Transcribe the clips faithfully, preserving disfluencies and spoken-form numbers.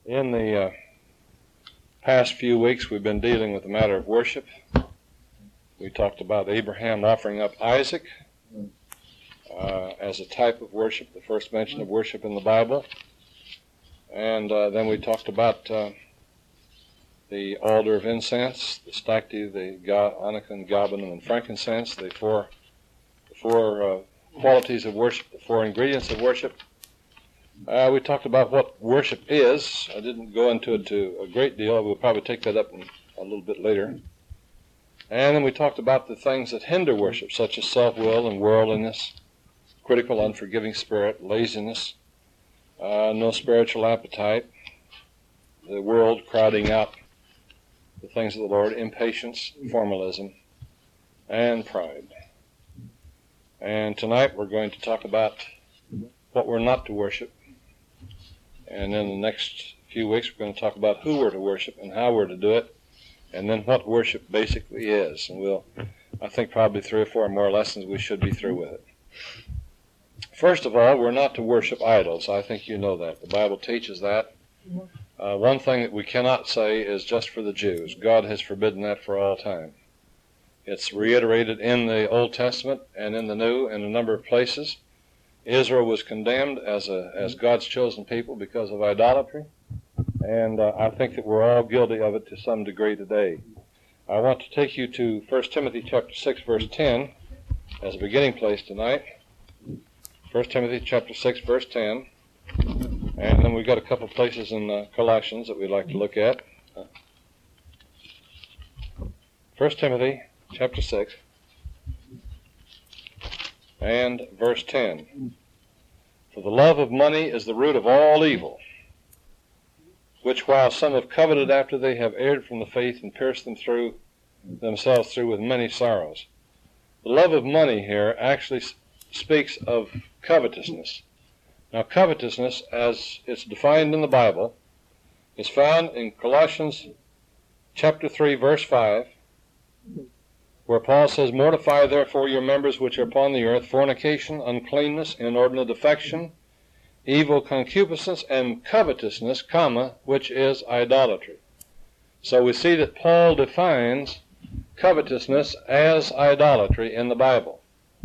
In the uh, past few weeks, we've been dealing with the matter of worship. We talked about Abraham offering up Isaac uh, as a type of worship, the first mention of worship in the Bible. And uh, then we talked about uh, the altar of incense, the stacte, the onycha, galbanum, and frankincense, the four, the four uh, qualities of worship, the four ingredients of worship. Uh, we talked about what worship is. I didn't go into it to a great deal. We'll probably take that up in a little bit later. And then we talked about the things that hinder worship, such as self-will and worldliness, critical, unforgiving spirit, laziness, uh, no spiritual appetite, the world crowding out the things of the Lord, impatience, formalism, and pride. And tonight we're going to talk about what we're not to worship. And in the next few weeks, we're going to talk about who we're to worship and how we're to do it, and then what worship basically is. And we'll, I think probably three or four more lessons we should be through with it. First of all, we're not to worship idols. I think you know that. The Bible teaches that. Uh, one thing that we cannot say is just for the Jews. God has forbidden that for all time. It's reiterated in the Old Testament and in the New in a number of places. Israel was condemned as a as God's chosen people because of idolatry, and uh, I think that we're all guilty of it to some degree today. I want to take you to First Timothy chapter six, verse ten, as a beginning place tonight. First Timothy chapter six, verse ten, and then we've got a couple of places in uh, Colossians that we'd like to look at. First Timothy chapter six. And verse ten. For the love of money is the root of all evil, which while some have coveted after they have erred from the faith and pierced them through themselves through with many sorrows. The love of money here actually speaks of covetousness. Now covetousness, as it's defined in the Bible, is found in Colossians chapter three, verse five, where Paul says, Mortify therefore your members which are upon the earth, fornication, uncleanness, inordinate affection, evil concupiscence, and covetousness, comma, which is idolatry. So we see that Paul defines covetousness as idolatry in the Bible.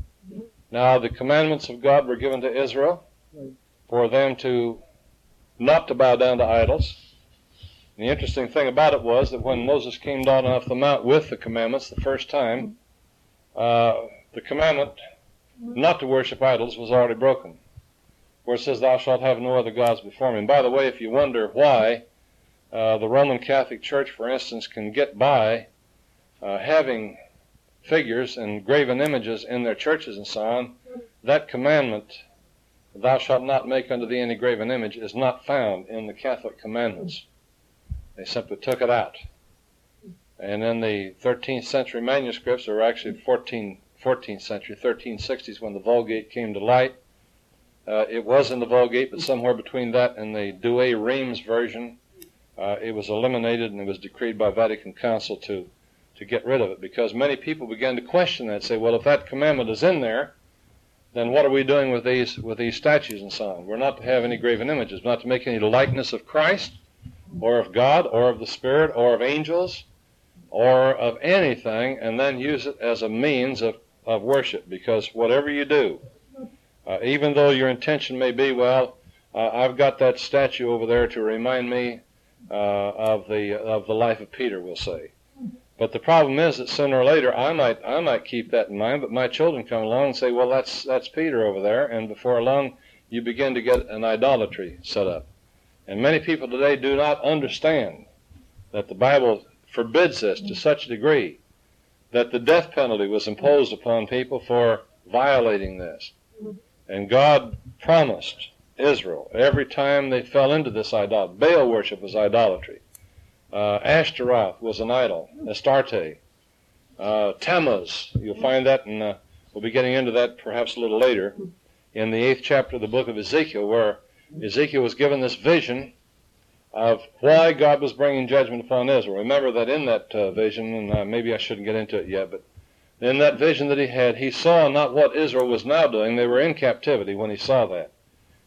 Now the commandments of God were given to Israel for them to not to bow down to idols. The interesting thing about it was that when Moses came down off the mount with the commandments the first time, uh, the commandment not to worship idols was already broken, where it says, Thou shalt have no other gods before me. And by the way, if you wonder why uh, the Roman Catholic Church, for instance, can get by uh, having figures and graven images in their churches and so on, that commandment, Thou shalt not make unto thee any graven image, is not found in the Catholic commandments. They simply took it out. And in the thirteenth century manuscripts, or actually fourteenth century, thirteen sixties, when the Vulgate came to light, uh, it was in the Vulgate, but somewhere between that and the Douay-Rheims version, uh, it was eliminated, and it was decreed by Vatican Council to, to get rid of it, because many people began to question that, say, well, if that commandment is in there, then what are we doing with these, with these statues and so on? We're not to have any graven images, not to make any likeness of Christ, or of God, or of the Spirit, or of angels, or of anything, and then use it as a means of, of worship. Because whatever you do, uh, even though your intention may be, well, uh, I've got that statue over there to remind me uh, of the of the life of Peter, we'll say. But the problem is that sooner or later, I might I might keep that in mind, but my children come along and say, well, that's that's Peter over there, and before long, you begin to get an idolatry set up. And many people today do not understand that the Bible forbids this to such a degree that the death penalty was imposed upon people for violating this. And God promised Israel every time they fell into this idolatry. Baal worship was idolatry. Uh, Ashtaroth was an idol, Astarte. Uh, Tammuz, you'll find that, and uh, we'll be getting into that perhaps a little later, in the eighth chapter of the book of Ezekiel, where Ezekiel was given this vision of why God was bringing judgment upon Israel. Remember that in that uh, vision, and uh, maybe I shouldn't get into it yet, but in that vision that he had, he saw not what Israel was now doing. They were in captivity when he saw that.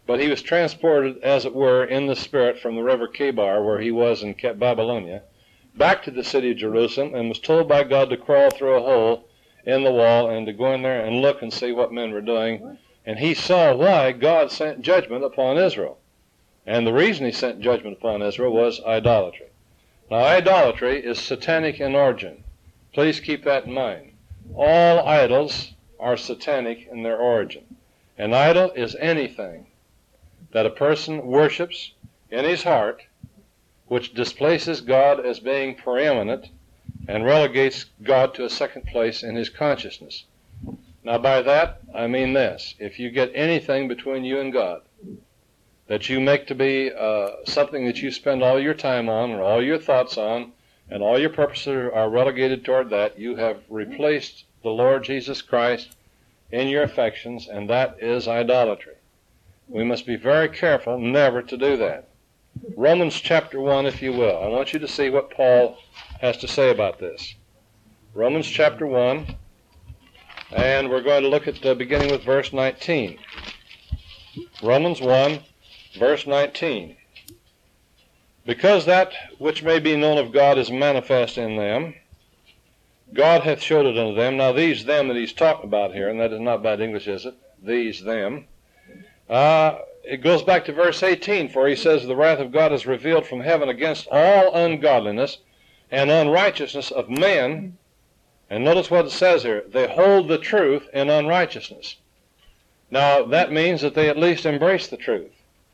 but he was transported, as it were, in the spirit from the river Kebar, where he was in Babylonia, back to the city of Jerusalem, and was told by God to crawl through a hole in the wall and to go in there and look and see what men were doing. And he saw why God sent judgment upon Israel. And the reason he sent judgment upon Israel was idolatry. Now, idolatry is satanic in origin. Please keep that in mind. All idols are satanic in their origin. An idol is anything that a person worships in his heart which displaces God as being preeminent and relegates God to a second place in his consciousness. Now, by that, I mean this. If you get anything between you and God that you make to be uh, something that you spend all your time on or all your thoughts on and all your purposes are relegated toward that, you have replaced the Lord Jesus Christ in your affections, and that is idolatry. We must be very careful never to do that. Romans chapter one, if you will. I want you to see what Paul has to say about this. Romans chapter one, and we're going to look at uh, beginning with verse nineteen. Romans one, verse nineteen. Because that which may be known of God is manifest in them, God hath showed it unto them. Now these them that he's talking about here, and that is not bad English, is it? These them. Uh, it goes back to verse eighteen, for he says, the wrath of God is revealed from heaven against all ungodliness and unrighteousness of men. And notice what it says here. They hold the truth in unrighteousness. Now that means that they at least embrace the truth.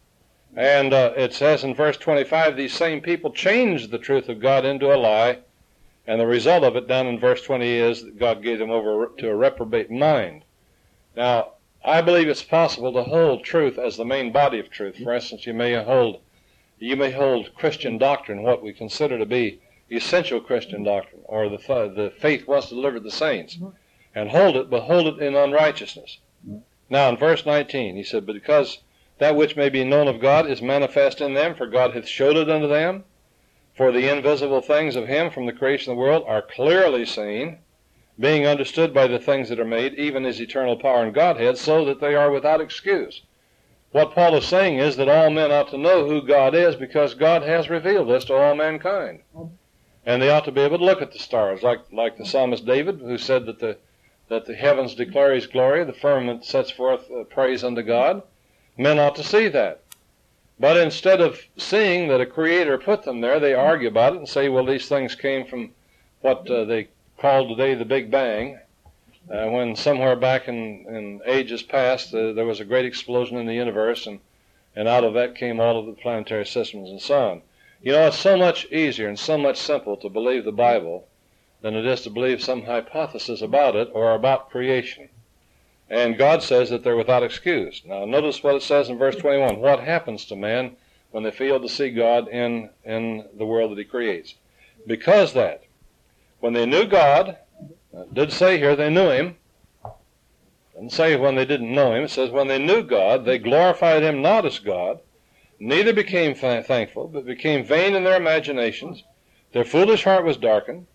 And uh, it says in verse twenty-five, these same people changed the truth of God into a lie. And the result of it down in verse twenty is that God gave them over to a reprobate mind. Now, I believe it's possible to hold truth as the main body of truth. For instance, you may hold, you may hold Christian doctrine, what we consider to be essential Christian doctrine, or the, the faith once delivered the saints, and hold it, but hold it in unrighteousness. Now, in verse nineteen, he said, because that which may be known of God is manifest in them, for God hath showed it unto them. For the invisible things of him from the creation of the world are clearly seen, being understood by the things that are made, even his eternal power and Godhead, so that they are without excuse. What Paul is saying is that all men ought to know who God is, because God has revealed this to all mankind. And they ought to be able to look at the stars, like like the psalmist David, who said that the that the heavens declare his glory, the firmament sets forth uh, praise unto God. Men ought to see that. But instead of seeing that a creator put them there, they argue about it and say, well, these things came from what uh, they call today the Big Bang, uh, when somewhere back in, in ages past uh, there was a great explosion in the universe, and, and out of that came all of the planetary systems and so on. You know, it's so much easier and so much simpler to believe the Bible than it is to believe some hypothesis about it or about creation. And God says that they're without excuse. Now notice what it says in verse twenty-one. What happens to man when they fail to see God in, in the world that he creates? Because that, when they knew God, it did say here they knew him. It didn't say when they didn't know him. It says when they knew God, they glorified him not as God, neither became thankful, but became vain in their imaginations. Their foolish heart was darkened.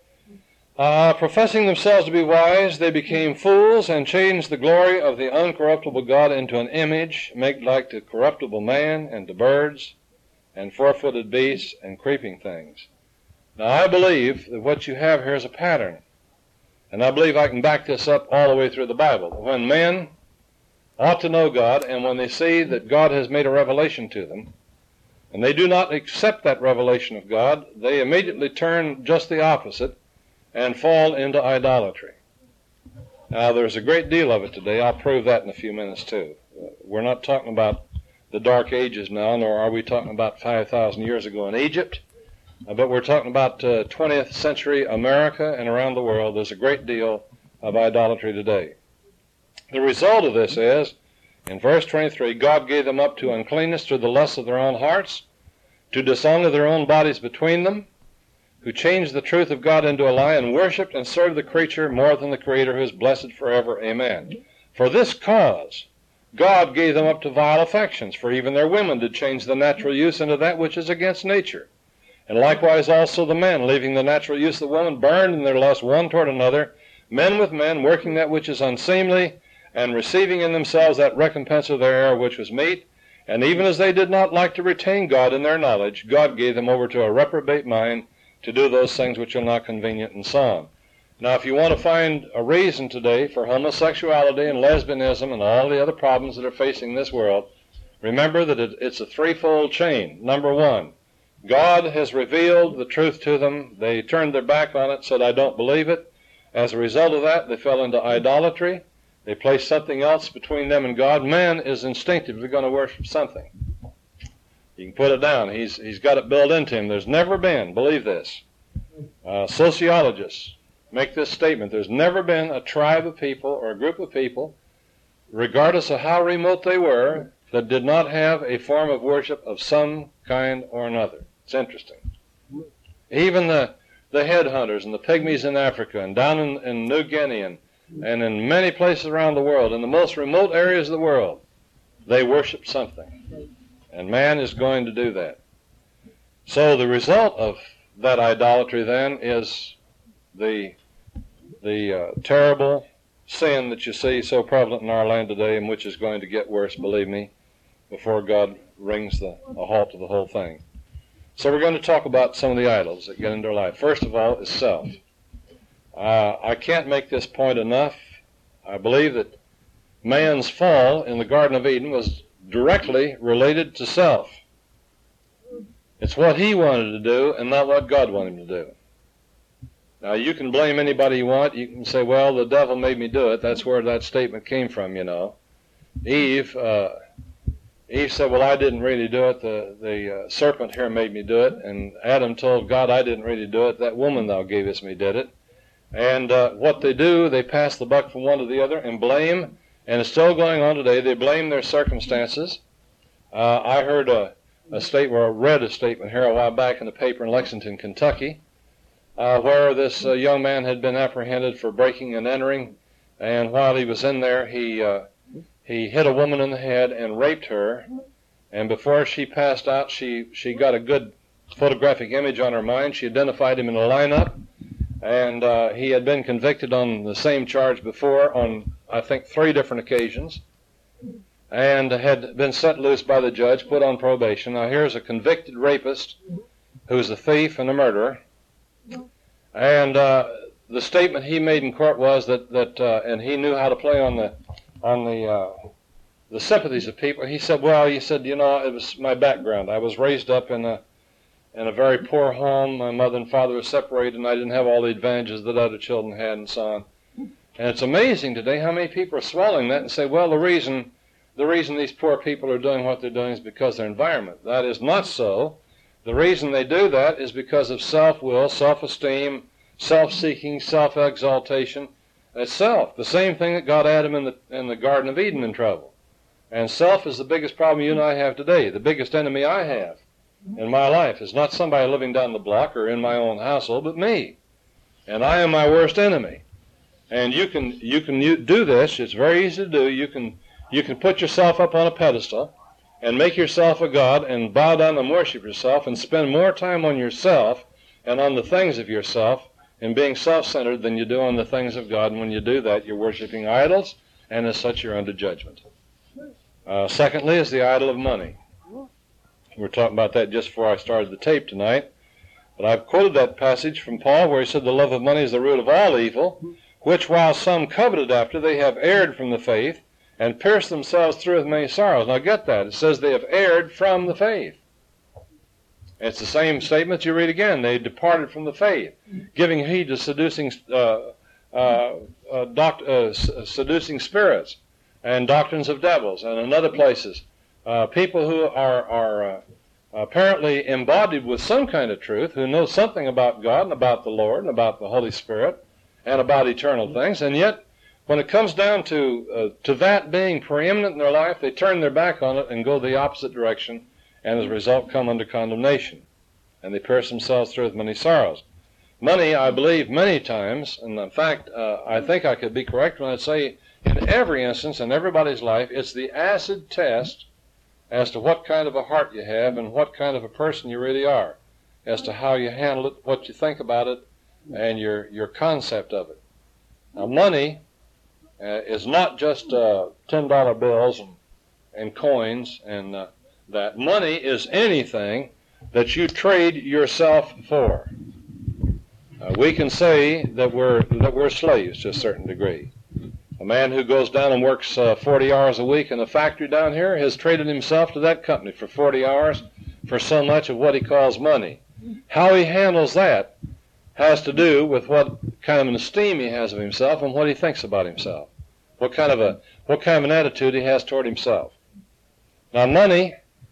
Uh, professing themselves to be wise, they became fools and changed the glory of the uncorruptible God into an image made like to corruptible man and to birds and four-footed beasts and creeping things. Now, I believe that what you have here is a pattern. And I believe I can back this up all the way through the Bible. When men ought to know God, and when they see that God has made a revelation to them, and they do not accept that revelation of God, they immediately turn just the opposite and fall into idolatry. Now, there's a great deal of it today. I'll prove that in a few minutes, too. We're not talking about the Dark Ages now, nor are we talking about five thousand years ago in Egypt, but we're talking about uh, twentieth century America and around the world. There's a great deal of idolatry today. The result of this is, in verse twenty-three, God gave them up to uncleanness through the lusts of their own hearts, to dishonor their own bodies between them, who changed the truth of God into a lie, and worshipped and served the creature more than the Creator, who is blessed forever. Amen. For this cause God gave them up to vile affections, for even their women did change the natural use into that which is against nature. And likewise also the men, leaving the natural use of the woman, burned in their lust one toward another, men with men, working that which is unseemly, and receiving in themselves that recompense of their error which was meet. And even as they did not like to retain God in their knowledge, God gave them over to a reprobate mind to do those things which are not convenient, and so on. Now, if you want to find a reason today for homosexuality and lesbianism and all the other problems that are facing this world, remember that it, it's a threefold chain. Number one, God has revealed the truth to them. They turned their back on it, said, I don't believe it. As a result of that, they fell into idolatry. They placed something else between them and God. Man is instinctively going to worship something. You can put it down. He's, he's got it built into him. There's never been, believe this, uh, sociologists make this statement, there's never been a tribe of people or a group of people, regardless of how remote they were, that did not have a form of worship of some kind or another. It's interesting. Even the, the headhunters and the pygmies in Africa and down in, in New Guinea and, and in many places around the world, in the most remote areas of the world, they worship something. And man is going to do that. So the result of that idolatry then is the, the uh, terrible sin that you see so prevalent in our land today, and which is going to get worse, believe me, before God brings the, a halt to the whole thing. So we're going to talk about some of the idols that get into our life. First of all is self. Uh, I can't make this point enough. I believe that man's fall in the Garden of Eden was directly related to self. It's what he wanted to do and not what God wanted him to do. Now, you can blame anybody you want. You can say, well, the devil made me do it. That's where that statement came from, you know. Eve, uh, Eve said, well, I didn't really do it. The, the uh, serpent here made me do it. And Adam told God, I didn't really do it. That woman thou gavest me did it. And uh, what they do, they pass the buck from one to the other and blame. And it's still going on today. They blame their circumstances. Uh, I heard a, a state where I read a statement here a while back in the paper in Lexington, Kentucky, uh, where this uh, young man had been apprehended for breaking and entering. And while he was in there, he uh, he hit a woman in the head and raped her. And before she passed out, she, she got a good photographic image on her mind. She identified him in a lineup. And uh, he had been convicted on the same charge before on, I think, three different occasions, and had been set loose by the judge, put on probation. Now here's a convicted rapist who's a thief and a murderer. And uh, the statement he made in court was that, that uh, and he knew how to play on the on the uh, the sympathies of people. He said, well, he said, you know, it was my background. I was raised up in a in a very poor home. My mother and father were separated, and I didn't have all the advantages that other children had, and so on. And it's amazing today how many people are swallowing that and say, well, the reason the reason these poor people are doing what they're doing is because of their environment. That is not so. The reason they do that is because of self-will, self-esteem, self-seeking, self-exaltation. It's self, the same thing that got Adam in the, in the Garden of Eden in trouble. And self is the biggest problem you and I have today. The biggest enemy I have in my life is not somebody living down the block or in my own household, but me. And I am my worst enemy. And you can you can do this. It's very easy to do. You can you can put yourself up on a pedestal and make yourself a god and bow down and worship yourself and spend more time on yourself and on the things of yourself and being self-centered than you do on the things of God. And when you do that, you're worshiping idols, and as such, you're under judgment. Uh, secondly is the idol of money. We were talking about that just before I started the tape tonight. But I've quoted that passage from Paul where he said, the love of money is the root of all evil, which while some coveted after, they have erred from the faith and pierced themselves through with many sorrows. Now get that. It says they have erred from the faith. It's the same statement you read again. They departed from the faith, giving heed to seducing, uh, uh, uh, doc, uh, seducing spirits and doctrines of devils, and in other places. Uh, people who are, are uh, apparently embodied with some kind of truth, who know something about God and about the Lord and about the Holy Spirit and about eternal things, and yet when it comes down to, uh, to that being preeminent in their life, they turn their back on it and go the opposite direction, and as a result come under condemnation. And they pierce themselves through with many sorrows. Money, I believe, many times, and in fact, uh, I think I could be correct when I say in every instance in everybody's life, it's the acid test as to what kind of a heart you have and what kind of a person you really are, as to how you handle it, what you think about it, and your, your concept of it. Now, money uh, is not just uh, ten dollar bills and, and coins and uh, that. Money is anything that you trade yourself for. Uh, we can say that we're that we're slaves to a certain degree. A man who goes down and works uh, forty hours a week in a factory down here has traded himself to that company for forty hours for so much of what he calls money. How he handles that has to do with what kind of an esteem he has of himself and what he thinks about himself. What kind of a what kind of an attitude he has toward himself. Now, money,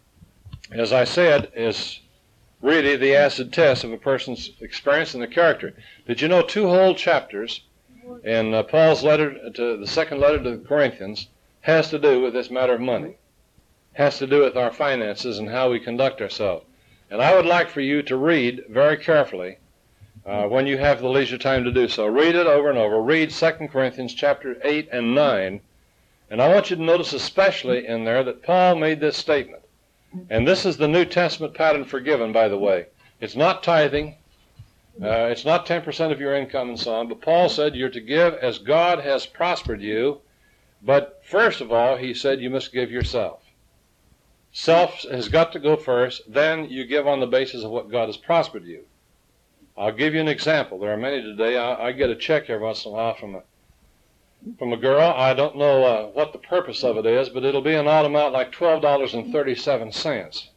as I said, is really the acid test of a person's experience and their character. Did you know two whole chapters in uh, Paul's letter to the second letter to the Corinthians has to do with this matter of money, has to do with our finances and how we conduct ourselves. And I would like for you to read very carefully uh, when you have the leisure time to do so. Read it over and over. Read Second Corinthians chapter eight and nine. And I want you to notice especially in there that Paul made this statement. And this is the New Testament pattern for giving, by the way. It's not tithing. Uh, it's not ten percent of your income and so on. But Paul said you're to give as God has prospered you. But first of all, he said you must give yourself. Self has got to go first. Then you give on the basis of what God has prospered you. I'll give you an example. There are many today. I, I get a check every once in a while from a from a girl. I don't know uh, what the purpose of it is, but it'll be an odd amount like twelve dollars and thirty-seven cents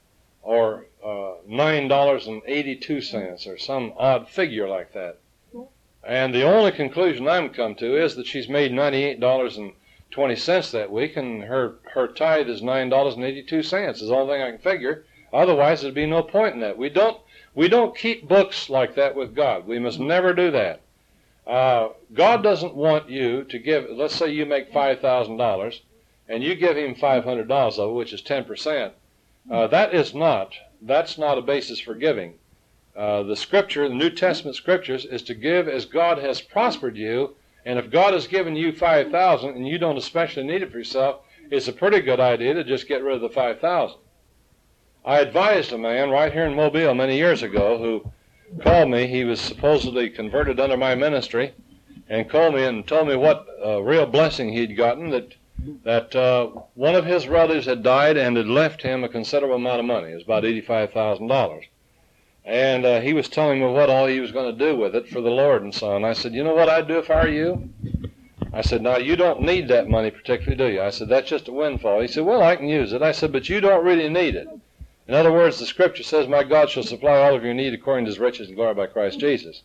or uh, nine dollars and eighty-two cents or some odd figure like that. And the only conclusion I'm come to is that she's made ninety-eight dollars and twenty cents that week, and her, her tithe is nine dollars and eighty-two cents is the only thing I can figure. Otherwise, there'd be no point in that. We don't, we don't keep books like that with God. We must never do that. Uh, God doesn't want you to give, let's say you make five thousand dollars, and you give him five hundred dollars of it, which is ten percent. Uh, that is not, that's not a basis for giving. Uh, the Scripture, the New Testament Scriptures, is to give as God has prospered you, and if God has given you five thousand dollars and you don't especially need it for yourself, it's a pretty good idea to just get rid of the five thousand dollars. I advised a man right here in Mobile many years ago who called me. He was supposedly converted under my ministry, and called me and told me what uh, real blessing he'd gotten, that that uh, one of his relatives had died and had left him a considerable amount of money. It was about eighty-five thousand dollars. And uh, he was telling me what all he was going to do with it for the Lord and so on. I said, you know what I'd do if I were you? I said, now, you don't need that money particularly, do you? I said, that's just a windfall. He said, well, I can use it. I said, but you don't really need it. In other words, the Scripture says, my God shall supply all of your need according to his riches and glory by Christ Jesus.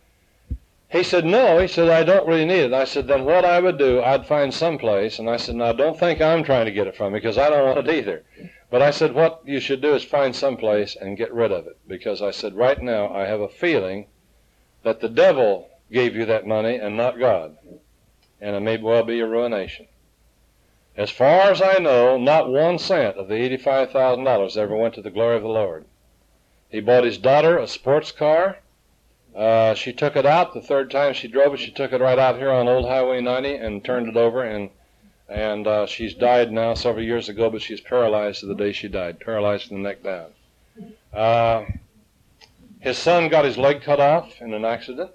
He said, no. He said, I don't really need it. I said, then what I would do, I'd find some place. And I said, now, don't think I'm trying to get it from you, because I don't want it either. But I said, what you should do is find some place and get rid of it. Because I said, right now, I have a feeling that the devil gave you that money and not God. And it may well be a ruination. As far as I know, not one cent of the eighty-five thousand dollars ever went to the glory of the Lord. He bought his daughter a sports car. Uh, she took it out. The third time she drove it, she took it right out here on Old Highway ninety and turned it over. And and uh, she's died now several years ago, but she's paralyzed to the day she died, paralyzed from the neck down. Uh, his son got his leg cut off in an accident.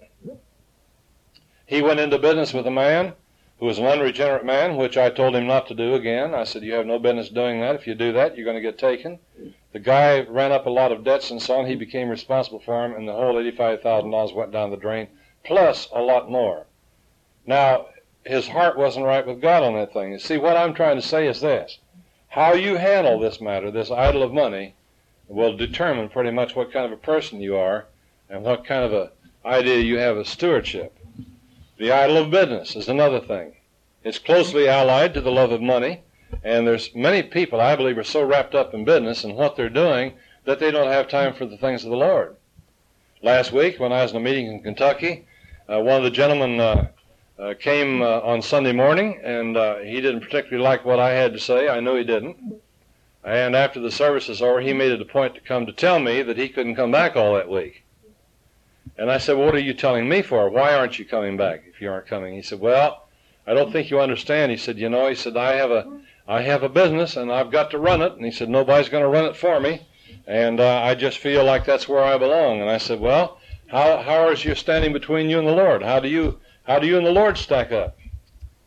He went into business with a man who was an unregenerate man, which I told him not to do again. I said, you have no business doing that. If you do that, you're going to get taken. The guy ran up a lot of debts and so on. He became responsible for him, and the whole eighty-five thousand dollars went down the drain, plus a lot more. Now, his heart wasn't right with God on that thing. You see, what I'm trying to say is this. How you handle this matter, this idol of money, will determine pretty much what kind of a person you are and what kind of a idea you have of stewardship. The idol of business is another thing. It's closely allied to the love of money, and there's many people, I believe, are so wrapped up in business and what they're doing that they don't have time for the things of the Lord. Last week, when I was in a meeting in Kentucky, uh, one of the gentlemen uh, uh, came uh, on Sunday morning, and uh, he didn't particularly like what I had to say. I knew he didn't. And after the service was over, he made it a point to come to tell me that he couldn't come back all that week. And I said, well, what are you telling me for? Why aren't you coming back if you aren't coming? He said, well, I don't think you understand. He said, you know, he said, I have a, I have a business and I've got to run it. And he said, nobody's going to run it for me. And uh, I just feel like that's where I belong. And I said, well, how, how is you standing between you and the Lord? How do you, how do you and the Lord stack up?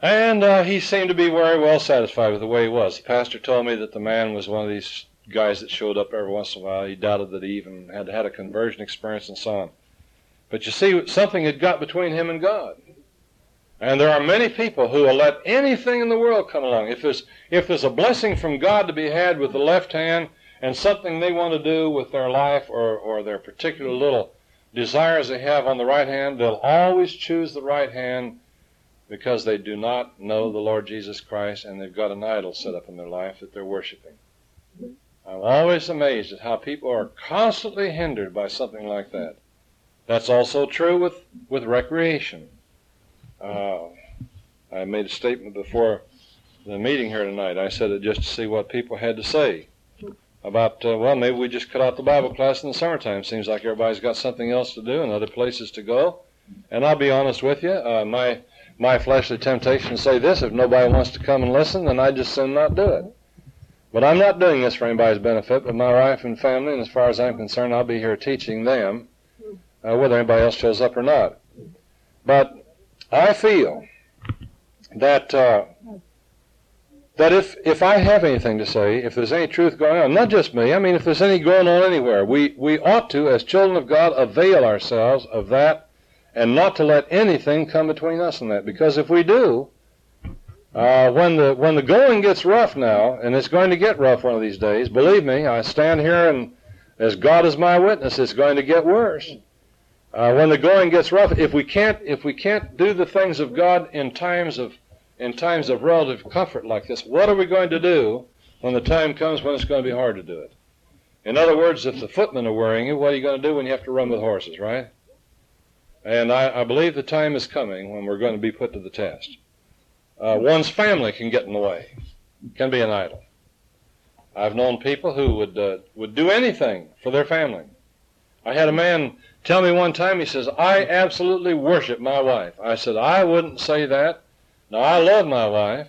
And uh, he seemed to be very well satisfied with the way he was. The pastor told me that the man was one of these guys that showed up every once in a while. He doubted that he even had had a conversion experience and so on. But you see, something had got between him and God. And there are many people who will let anything in the world come along. If there's, if there's a blessing from God to be had with the left hand and something they want to do with their life or, or their particular little desires they have on the right hand, they'll always choose the right hand because they do not know the Lord Jesus Christ and they've got an idol set up in their life that they're worshiping. I'm always amazed at how people are constantly hindered by something like that. That's also true with, with recreation. Uh, I made a statement before the meeting here tonight. I said it just to see what people had to say about, uh, well, maybe we just cut out the Bible class in the summertime. Seems like everybody's got something else to do and other places to go. And I'll be honest with you, uh, my my fleshly temptation to say this, if nobody wants to come and listen, then I just soon not do it. But I'm not doing this for anybody's benefit, but my wife and family, and as far as I'm concerned, I'll be here teaching them, uh, whether anybody else shows up or not. But I feel that uh, that if if I have anything to say, if there's any truth going on, not just me, I mean if there's any going on anywhere, we, we ought to, as children of God, avail ourselves of that and not to let anything come between us and that. Because if we do, uh, when the when the going gets rough now, and it's going to get rough one of these days, believe me, I stand here and as God is my witness, it's going to get worse. Uh, when the going gets rough, if we can't, if we can't do the things of God in times of, in times of relative comfort like this, what are we going to do when the time comes when it's going to be hard to do it? In other words, if the footmen are worrying you, what are you going to do when you have to run with horses, right? And I, I believe the time is coming when we're going to be put to the test. Uh, one's family can get in the way, can be an idol. I've known people who would uh, would do anything for their family. I had a man tell me one time, he says, I absolutely worship my wife. I said, I wouldn't say that. Now, I love my wife,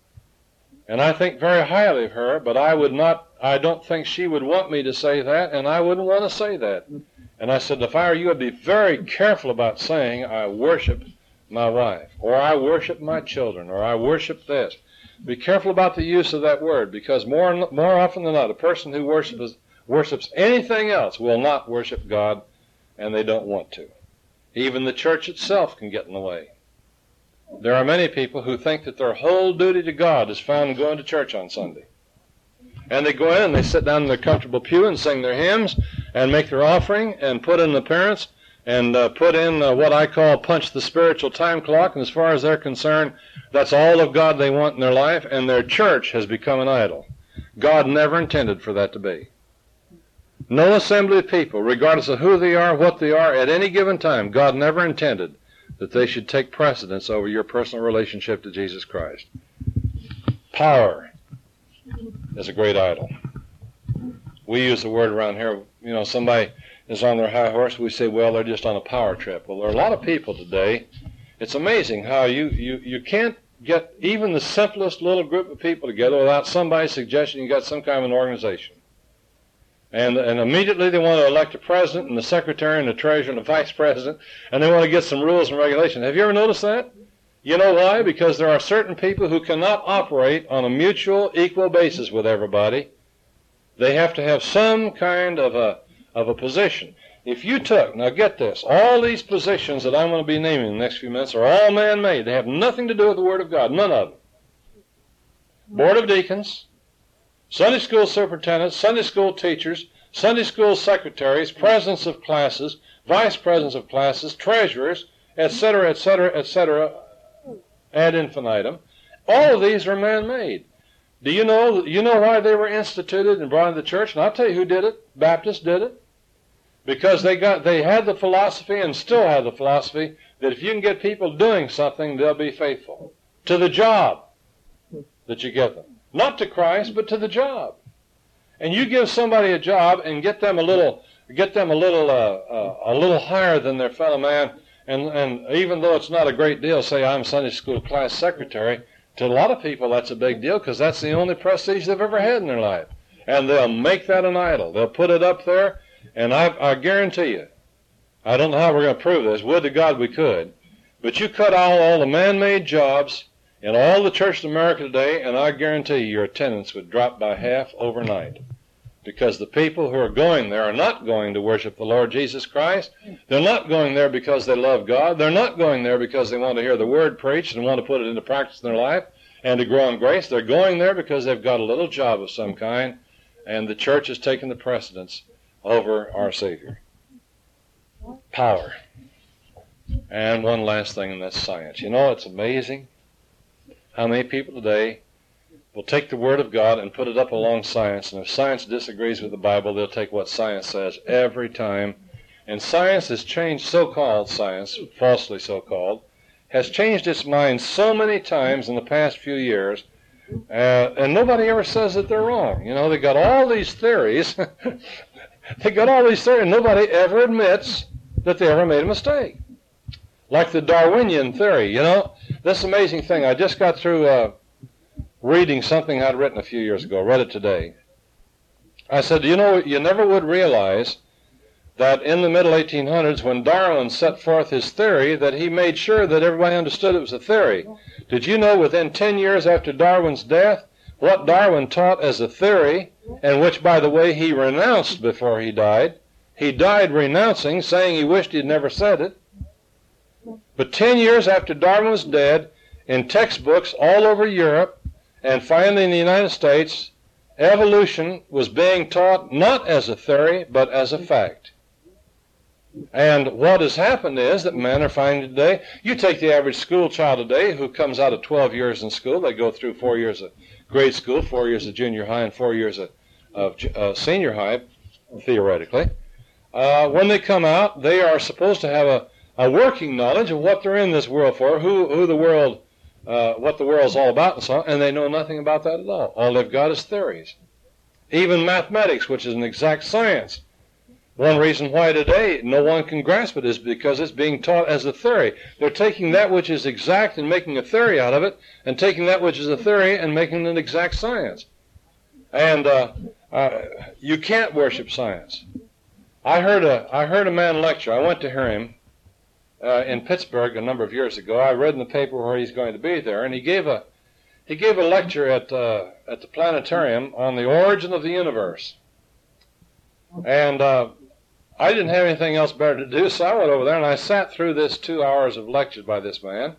and I think very highly of her, but I would not, I don't think she would want me to say that, and I wouldn't want to say that. And I said, if I were you, I'd be very careful about saying I worship my wife, or I worship my children, or I worship this. Be careful about the use of that word, because more, more often than not, a person who worships, worships anything else will not worship God, and they don't want to. Even the church itself can get in the way. There are many people who think that their whole duty to God is found in going to church on Sunday. And they go in and they sit down in their comfortable pew and sing their hymns and make their offering and put in the parents and uh, put in uh, what I call punch the spiritual time clock. And as far as they're concerned, that's all of God they want in their life, and their church has become an idol. God never intended for that to be. No assembly of people, regardless of who they are, what they are, at any given time, God never intended that they should take precedence over your personal relationship to Jesus Christ. Power is a great idol. We use the word around here, you know, somebody is on their high horse, we say, well, they're just on a power trip. Well, there are a lot of people today. It's amazing how you, you, you can't get even the simplest little group of people together without somebody suggesting you got some kind of an organization. And, and immediately they want to elect a president and the secretary and the treasurer and the vice president, and they want to get some rules and regulations. Have you ever noticed that? You know why? Because there are certain people who cannot operate on a mutual, equal basis with everybody. They have to have some kind of a, of a position. If you took, now get this, all these positions that I'm going to be naming in the next few minutes are all man-made. They have nothing to do with the Word of God, none of them. Board of Deacons, Sunday school superintendents, Sunday school teachers, Sunday school secretaries, presidents of classes, vice presidents of classes, treasurers, et cetera, et cetera, et cetera, ad infinitum. All of these are man-made. Do you know, you know why they were instituted and brought into the church? And I'll tell you who did it. Baptists did it. Because they got, they had the philosophy and still have the philosophy that if you can get people doing something, they'll be faithful to the job that you give them. Not to Christ, but to the job. And you give somebody a job and get them a little, get them a little, uh, uh, a little higher than their fellow man. And, and even though it's not a great deal, say I'm Sunday school class secretary, to a lot of people that's a big deal because that's the only prestige they've ever had in their life. And they'll make that an idol. They'll put it up there, and I, I guarantee you, I don't know how we're going to prove this. Would to God we could. But you cut out all the man-made jobs, in all the churches of America today, and I guarantee you your attendance would drop by half overnight. Because the people who are going there are not going to worship the Lord Jesus Christ. They're not going there because they love God. They're not going there because they want to hear the Word preached and want to put it into practice in their life and to grow in grace. They're going there because they've got a little job of some kind, and the church has taken the precedence over our Savior. Power. And one last thing, and that's science. You know, it's amazing how many people today will take the Word of God and put it up along science, and if science disagrees with the Bible, they'll take what science says every time. And science has changed, so-called science, falsely so-called, has changed its mind so many times in the past few years, uh, and nobody ever says that they're wrong. You know, they got all these theories. They got all these theories, and nobody ever admits that they ever made a mistake. Like the Darwinian theory, you know. This amazing thing, I just got through uh, reading something I'd written a few years ago, read it today. I said, you know, you never would realize that in the middle eighteen hundreds, when Darwin set forth his theory, that he made sure that everybody understood it was a theory. Did you know within ten years after Darwin's death, what Darwin taught as a theory, and which, by the way, he renounced before he died? He died renouncing, saying he wished he'd never said it. But ten years after Darwin was dead, in textbooks all over Europe, and finally in the United States, evolution was being taught not as a theory, but as a fact. And what has happened is that men are finding today, you take the average school child today who comes out of twelve years in school, they go through four years of grade school, four years of junior high, and four years of, of uh, senior high, theoretically. Uh, when they come out, they are supposed to have a, a working knowledge of what they're in this world for, who, who the world Uh, what the world's all about and so on, and they know nothing about that at all. All they've got is theories. Even mathematics, which is an exact science. One reason why today no one can grasp it is because it's being taught as a theory. They're taking that which is exact and making a theory out of it, and taking that which is a theory and making an exact science. And uh, uh, you can't worship science. I heard a I heard a man lecture. I went to hear him Uh, in Pittsburgh a number of years ago. I read in the paper where he's going to be there, and he gave a he gave a lecture at uh, at the planetarium on the origin of the universe. And uh, I didn't have anything else better to do, so I went over there and I sat through this two hours of lectures by this man.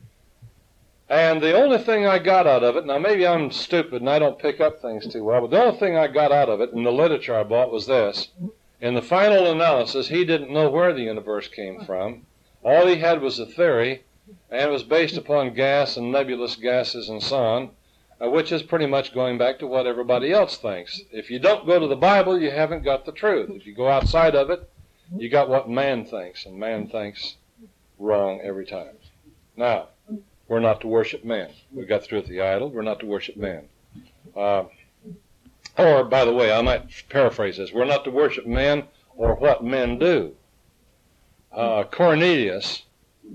And the only thing I got out of it, now maybe I'm stupid and I don't pick up things too well, but the only thing I got out of it in the literature I bought was this. In the final analysis, he didn't know where the universe came from. All he had was a theory, and it was based upon gas and nebulous gases and so on, uh, which is pretty much going back to what everybody else thinks. If you don't go to the Bible, you haven't got the truth. If you go outside of it, you got what man thinks, and man thinks wrong every time. Now, we're not to worship men. We got through with the idol. We're not to worship men. Uh, or, by the way, I might paraphrase this. We're not to worship men or what men do. Uh, Cornelius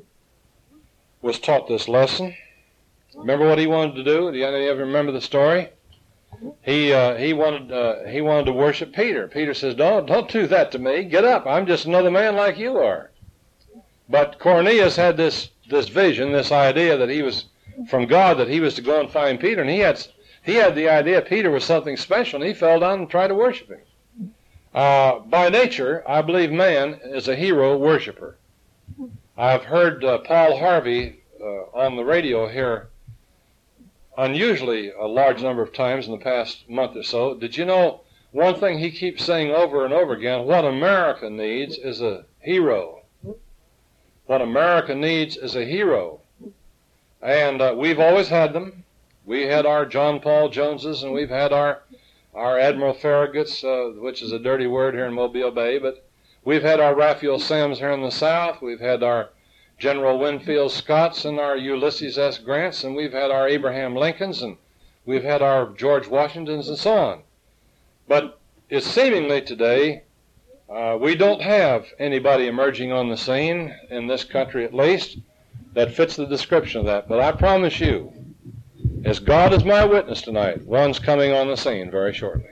was taught this lesson. Remember what he wanted to do? Do you ever remember the story? He uh, he wanted uh, he wanted to worship Peter. Peter says, "Don't don't do that to me. Get up. I'm just another man like you are." But Cornelius had this this vision, this idea that he was from God, that he was to go and find Peter, and he had he had the idea Peter was something special, and he fell down and tried to worship him. Uh, by nature, I believe man is a hero worshiper. I've heard uh, Paul Harvey uh, on the radio here unusually a large number of times in the past month or so. Did you know one thing he keeps saying over and over again? What America needs is a hero. What America needs is a hero. And uh, we've always had them. We had our John Paul Joneses, and we've had our our Admiral Farragut's, uh, which is a dirty word here in Mobile Bay, but we've had our Raphael Sams here in the South, we've had our General Winfield Scotts and our Ulysses S. Grants, and we've had our Abraham Lincolns, and we've had our George Washingtons and so on. But it's seemingly today, uh, we don't have anybody emerging on the scene, in this country at least, that fits the description of that. But I promise you, as God is my witness tonight, one's coming on the scene very shortly.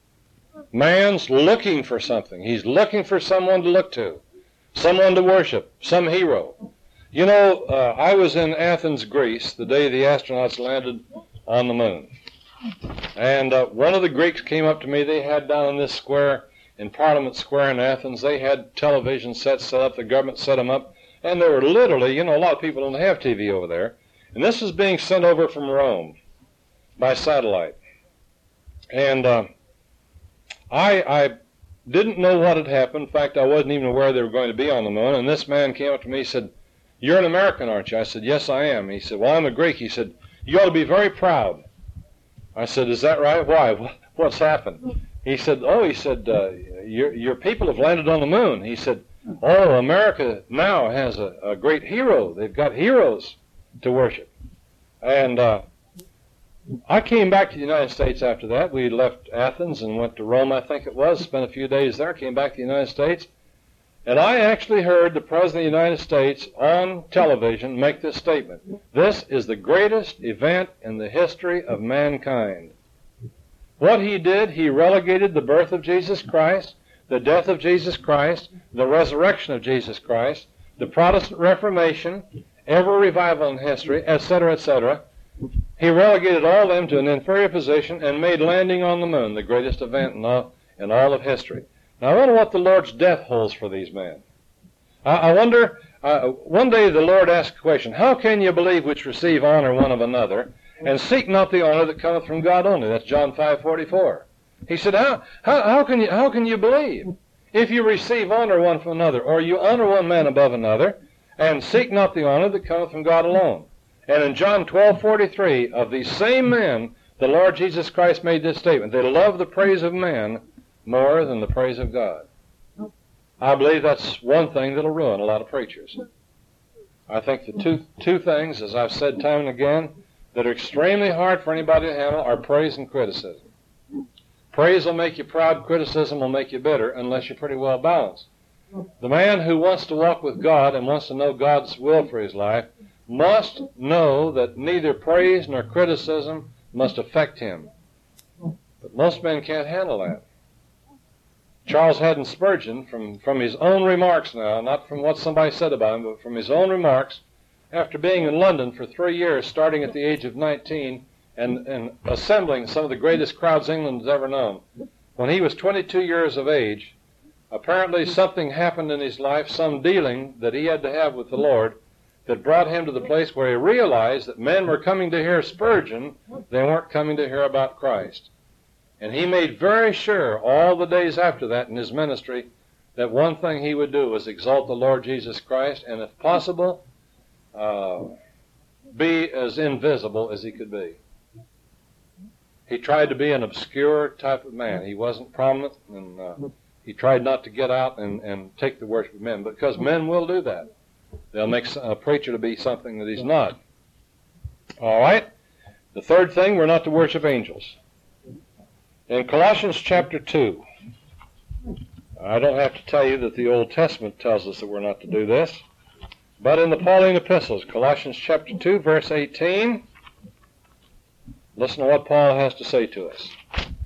Man's looking for something. He's looking for someone to look to, someone to worship, some hero. You know, uh, I was in Athens, Greece, the day the astronauts landed on the moon. And uh, one of the Greeks came up to me. They had down in this square, in Parliament Square in Athens, they had television sets set up. The government set them up. And there were literally, you know, a lot of people don't have T V over there. And this was being sent over from Rome by satellite. And uh, I, I didn't know what had happened. In fact, I wasn't even aware they were going to be on the moon. And this man came up to me and said, "You're an American, aren't you?" I said, "Yes, I am." He said, "Well, I'm a Greek." He said, "You ought to be very proud." I said, "Is that right? Why? What's happened?" He said, "Oh," he said, uh, your, your people have landed on the moon." He said, "Oh, America now has a, a great hero. They've got heroes to worship." And uh, I came back to the United States after that. We left Athens and went to Rome, I think it was, spent a few days there, came back to the United States. And I actually heard the President of the United States on television make this statement: "This is the greatest event in the history of mankind." What he did, he relegated the birth of Jesus Christ, the death of Jesus Christ, the resurrection of Jesus Christ, the Protestant Reformation, every revival in history, et cetera, et cetera. He relegated all of them to an inferior position and made landing on the moon the greatest event in all, in all of history. Now, I wonder what the Lord's death holds for these men. I, I wonder, uh, one day the Lord asked a question: "How can you believe which receive honor one of another, and seek not the honor that cometh from God only?" That's John five forty-four. He said, how, how, how, can you, how can you believe if you receive honor one from another, or you honor one man above another, and seek not the honor that cometh from God alone? And in John twelve forty-three, of these same men, the Lord Jesus Christ made this statement: "They love the praise of man more than the praise of God." I believe that's one thing that'll ruin a lot of preachers. I think the two, two things, as I've said time and again, that are extremely hard for anybody to handle are praise and criticism. Praise will make you proud, criticism will make you bitter, unless you're pretty well balanced. The man who wants to walk with God and wants to know God's will for his life must know that neither praise nor criticism must affect him. But most men can't handle that. Charles Haddon Spurgeon, from, from his own remarks now, not from what somebody said about him, but from his own remarks, after being in London for three years, starting at the age of nineteen, and, and assembling some of the greatest crowds England has ever known, when he was twenty-two years of age, apparently something happened in his life, some dealing that he had to have with the Lord, that brought him to the place where he realized that men were coming to hear Spurgeon, they weren't coming to hear about Christ. And he made very sure all the days after that in his ministry that one thing he would do was exalt the Lord Jesus Christ, and if possible, uh, be as invisible as he could be. He tried to be an obscure type of man. He wasn't prominent, and uh, he tried not to get out and, and take the worship of men, because men will do that. They'll make a preacher to be something that he's not. All right? The third thing, we're not to worship angels. In Colossians chapter two, I don't have to tell you that the Old Testament tells us that we're not to do this, but in the Pauline epistles, Colossians chapter two, verse eighteen, listen to what Paul has to say to us.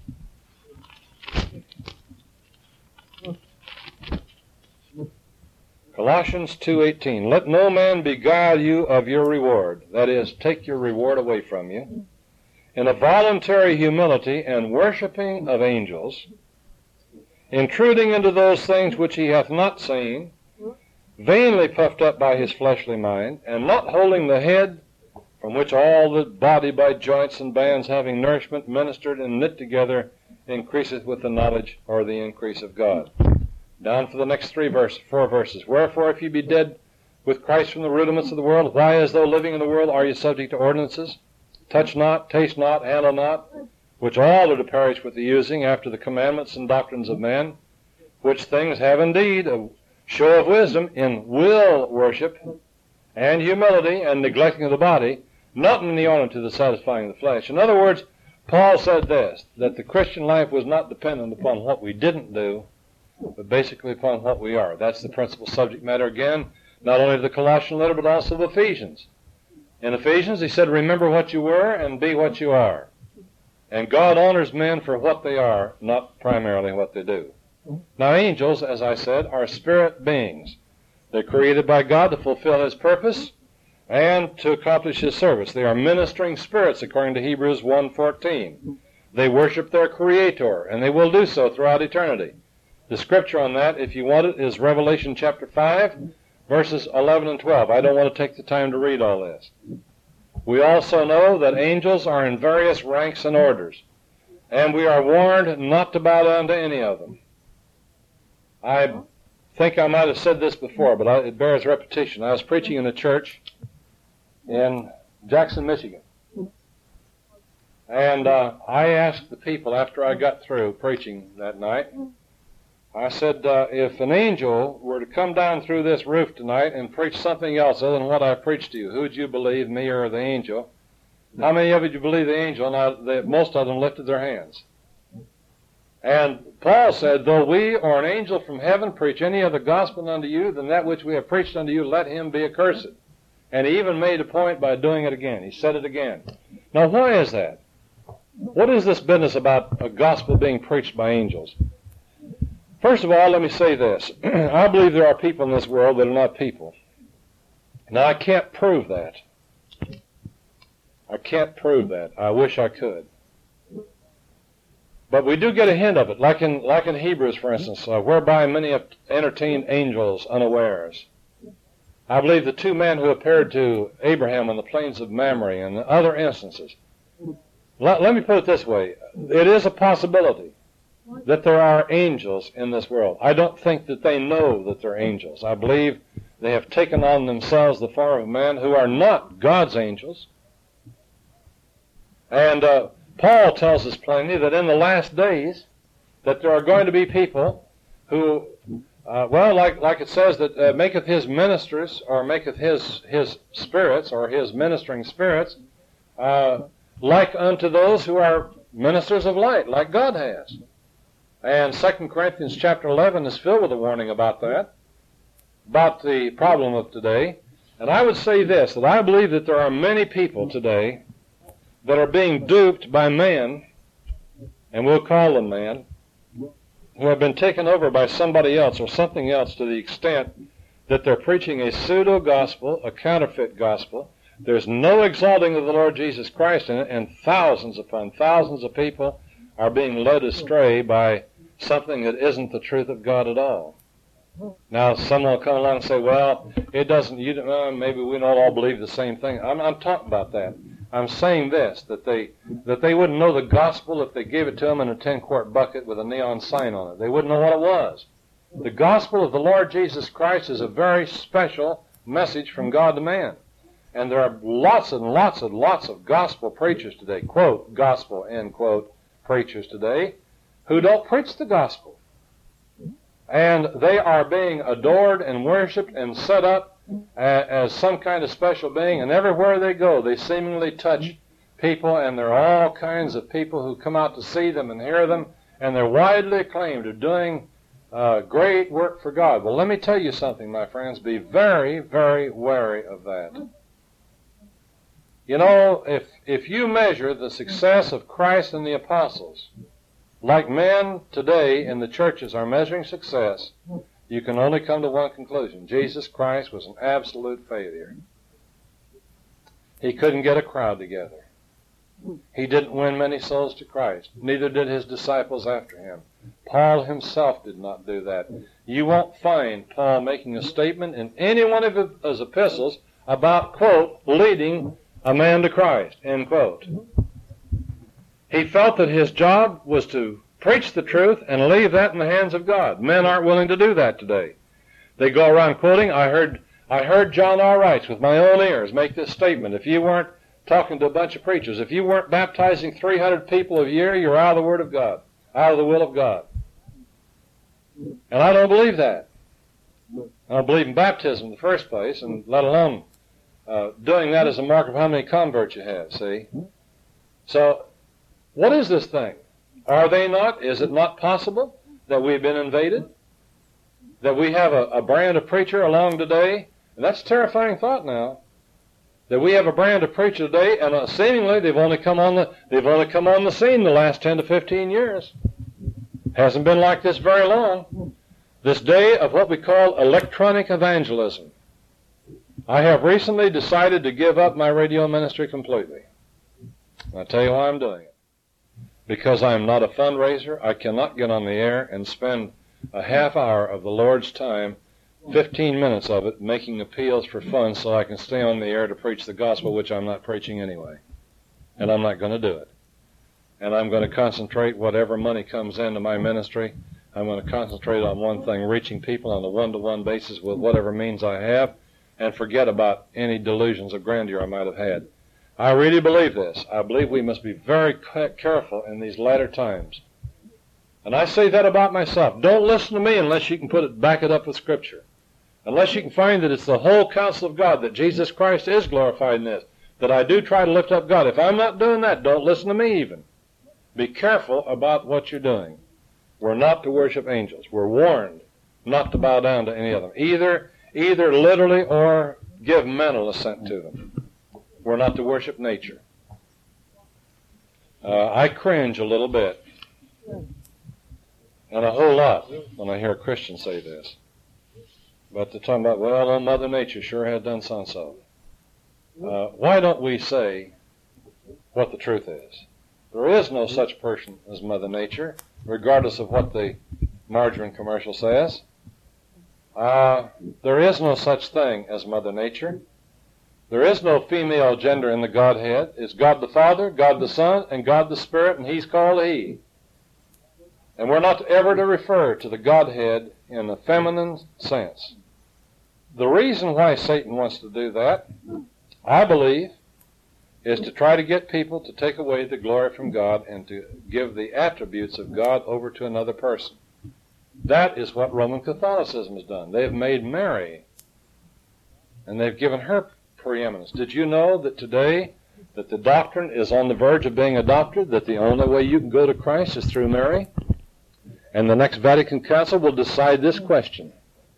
Colossians two eighteen, "Let no man beguile you of your reward," that is, take your reward away from you, "in a voluntary humility and worshipping of angels, intruding into those things which he hath not seen, vainly puffed up by his fleshly mind, and not holding the head, from which all the body by joints and bands having nourishment ministered and knit together increaseth with the knowledge or the increase of God." Down for the next three verses, four verses. "Wherefore, if you be dead with Christ from the rudiments of the world, why, as though living in the world, are you subject to ordinances? Touch not, taste not, handle not, which all are to perish with the using, after the commandments and doctrines of men, which things have indeed a show of wisdom in will worship and humility and neglecting of the body, not in the honor to the satisfying of the flesh." In other words, Paul said this, that the Christian life was not dependent upon what we didn't do, but basically upon what we are. That's the principal subject matter, again, not only of the Colossian letter, but also of Ephesians. In Ephesians, he said, "Remember what you were and be what you are." And God honors men for what they are, not primarily what they do. Now, angels, as I said, are spirit beings. They're created by God to fulfill His purpose and to accomplish His service. They are ministering spirits, according to Hebrews one fourteen. They worship their Creator, and they will do so throughout eternity. The scripture on that, if you want it, is Revelation chapter five, verses eleven and twelve. I don't want to take the time to read all this. We also know that angels are in various ranks and orders, and we are warned not to bow down to any of them. I think I might have said this before, but I, it bears repetition. I was preaching in a church in Jackson, Michigan. And uh, I asked the people after I got through preaching that night, I said, uh, if an angel were to come down through this roof tonight and preach something else other than what I preached to you, who would you believe, me or the angel? How many of you would believe the angel? Now, they, most of them lifted their hands. And Paul said, though we or an angel from heaven preach any other gospel unto you than that which we have preached unto you, let him be accursed. And he even made a point by doing it again. He said it again. Now, why is that? What is this business about a gospel being preached by angels? First of all, let me say this. I believe there are people in this world that are not people. Now, I can't prove that. I can't prove that. I wish I could. But we do get a hint of it, like in, like in Hebrews, for instance, uh, whereby many have entertained angels unawares. I believe the two men who appeared to Abraham on the plains of Mamre and other instances. Let, let me put it this way. It is a possibility that there are angels in this world. I don't think that they know that they're angels. I believe they have taken on themselves the form of men who are not God's angels. And uh, Paul tells us plainly that in the last days that there are going to be people who, uh, well, like like it says, that uh, maketh his ministers, or maketh his his spirits, or his ministering spirits, uh, like unto those who are ministers of light, like God has. And Second Corinthians chapter eleven is filled with a warning about that, about the problem of today. And I would say this, that I believe that there are many people today that are being duped by men, and we'll call them man, who have been taken over by somebody else or something else to the extent that they're preaching a pseudo-gospel, a counterfeit gospel. There's no exalting of the Lord Jesus Christ in it, and thousands upon thousands of people are being led astray by something that isn't the truth of God at all. Now, someone will come along and say, well, it doesn't, you don't, uh, maybe we don't all believe the same thing. I'm, I'm talking about that. I'm saying this, that they that they wouldn't know the gospel if they gave it to them in a ten-quart bucket with a neon sign on it. They wouldn't know what it was. The gospel of the Lord Jesus Christ is a very special message from God to man. And there are lots and lots and lots of gospel preachers today, quote, gospel, end quote, preachers today, who don't preach the gospel. And they are being adored and worshipped and set up as some kind of special being, and everywhere they go, they seemingly touch people, and there are all kinds of people who come out to see them and hear them, and they're widely acclaimed of doing uh, great work for God. Well, let me tell you something, my friends. Be very, very wary of that. You know, if if you measure the success of Christ and the apostles, like men today in the churches are measuring success, you can only come to one conclusion. Jesus Christ was an absolute failure. He couldn't get a crowd together. He didn't win many souls to Christ. Neither did his disciples after him. Paul himself did not do that. You won't find Paul making a statement in any one of his epistles about, quote, leading a man to Christ, end quote. He felt that his job was to preach the truth and leave that in the hands of God. Men aren't willing to do that today. They go around quoting, I heard I heard John R. Rice with my own ears make this statement. If you weren't talking to a bunch of preachers, if you weren't baptizing three hundred people a year, you're out of the Word of God, out of the will of God. And I don't believe that. I don't believe in baptism in the first place, and let alone uh, doing that as a mark of how many converts you have, see? So, what is this thing? Are they not? Is it not possible that we've been invaded? That we have a, a brand of preacher along today? And that's a terrifying thought now. That we have a brand of preacher today, and uh, seemingly they've only come on the they've only come on the scene the last ten to fifteen years. Hasn't been like this very long. this day of what we call electronic evangelism. I have recently decided to give up my radio ministry completely. I'll tell you why I'm doing it. Because I am not a fundraiser. I cannot get on the air and spend a half hour of the Lord's time, fifteen minutes of it, making appeals for funds so I can stay on the air to preach the gospel, which I'm not preaching anyway. And I'm not going to do it. And I'm going to concentrate whatever money comes into my ministry. I'm going to concentrate on one thing, reaching people on a one-to-one basis with whatever means I have, and forget about any delusions of grandeur I might have had. I really believe this. I believe we must be very careful in these latter times. And I say that about myself. Don't listen to me unless you can put it, back it up with Scripture. Unless you can find that it's the whole counsel of God, that Jesus Christ is glorified in this, that I do try to lift up God. If I'm not doing that, don't listen to me even. Be careful about what you're doing. We're not to worship angels. We're warned not to bow down to any of them, either, either literally or give mental assent to them. We're not to worship nature. Uh, I cringe a little bit, and a whole lot, when I hear a Christian say this. But they're talking about, well, oh, Mother Nature sure had done so and so. Uh, why don't we say what the truth is? There is no such person as Mother Nature, regardless of what the margarine commercial says. Uh, there is no such thing as Mother Nature. There is no female gender in the Godhead. It's God the Father, God the Son, and God the Spirit, and He's called He. And we're not ever to refer to the Godhead in a feminine sense. The reason why Satan wants to do that, I believe, is to try to get people to take away the glory from God and to give the attributes of God over to another person. That is what Roman Catholicism has done. They've made Mary, and they've given her preeminence. Did you know that today that the doctrine is on the verge of being adopted, that the only way you can go to Christ is through Mary? And the next Vatican Council will decide this question.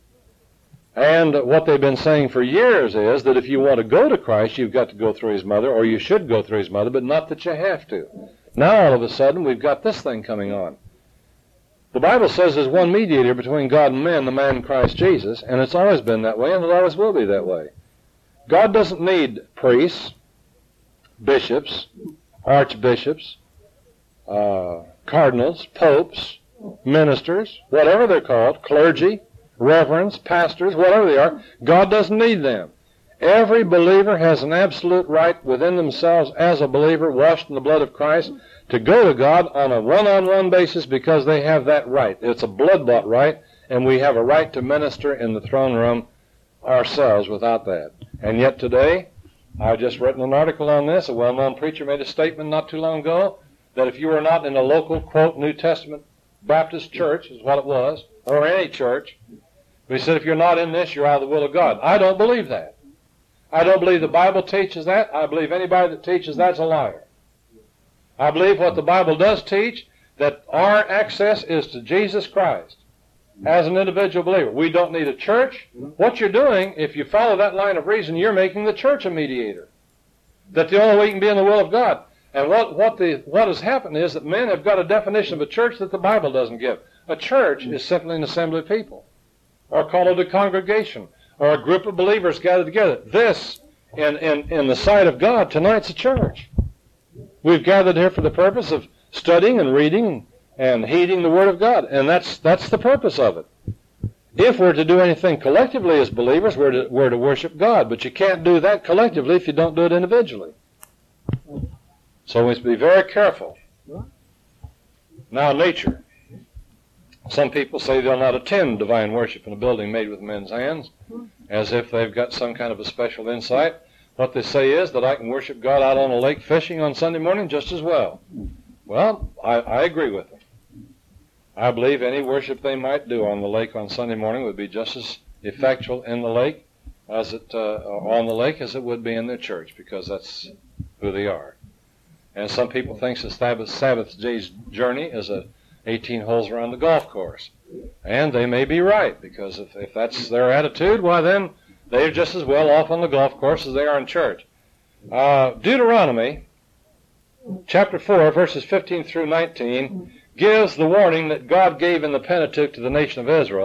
And what they've been saying for years is that if you want to go to Christ, you've got to go through His mother, or you should go through His mother, but not that you have to. Now all of a sudden we've got this thing coming on. The Bible says there's one mediator between God and men, the man Christ Jesus, and it's always been that way, and it always will be that way. God doesn't need priests, bishops, archbishops, uh, cardinals, popes, ministers, whatever they're called, clergy, reverends, pastors, whatever they are. God doesn't need them. Every believer has an absolute right within themselves as a believer washed in the blood of Christ to go to God on a one-on-one basis because they have that right. It's a blood-bought right, and we have a right to minister in the throne room ourselves without that. And yet today, I've just written an article on this. A well-known preacher made a statement not too long ago that if you were not in a local, quote, New Testament Baptist church, is what it was, or any church, he said if you're not in this, you're out of the will of God. I don't believe that. I don't believe the Bible teaches that. I believe anybody that teaches that's a liar. I believe what the Bible does teach, that our access is to Jesus Christ as an individual believer. We don't need a church. What you're doing, if you follow that line of reason, you're making the church a mediator. That the only way you can be in the will of God. And what, what, the, what has happened is that men have got a definition of a church that the Bible doesn't give. A church is simply an assembly of people, or call it a congregation, or a group of believers gathered together. This, in, in, in the sight of God, tonight's a church. We've gathered here for the purpose of studying and reading and heeding the Word of God, and that's that's the purpose of it. If we're to do anything collectively as believers, we're to, we're to worship God, but you can't do that collectively if you don't do it individually. So we must be very careful. Now, nature. Some people say they'll not attend divine worship in a building made with men's hands, as if they've got some kind of a special insight. What they say is that I can worship God out on a lake fishing on Sunday morning just as well. Well, I, I agree with them. I believe any worship they might do on the lake on Sunday morning would be just as effectual in the lake as it uh, on the lake as it would be in their church, because that's who they are. And some people think the Sabbath, Sabbath day's journey is a eighteen holes around the golf course. And they may be right, because if, if that's their attitude, why then they're just as well off on the golf course as they are in church. Uh, Deuteronomy chapter four, verses fifteen through nineteen, gives the warning that God gave in the Pentateuch to the nation of Israel,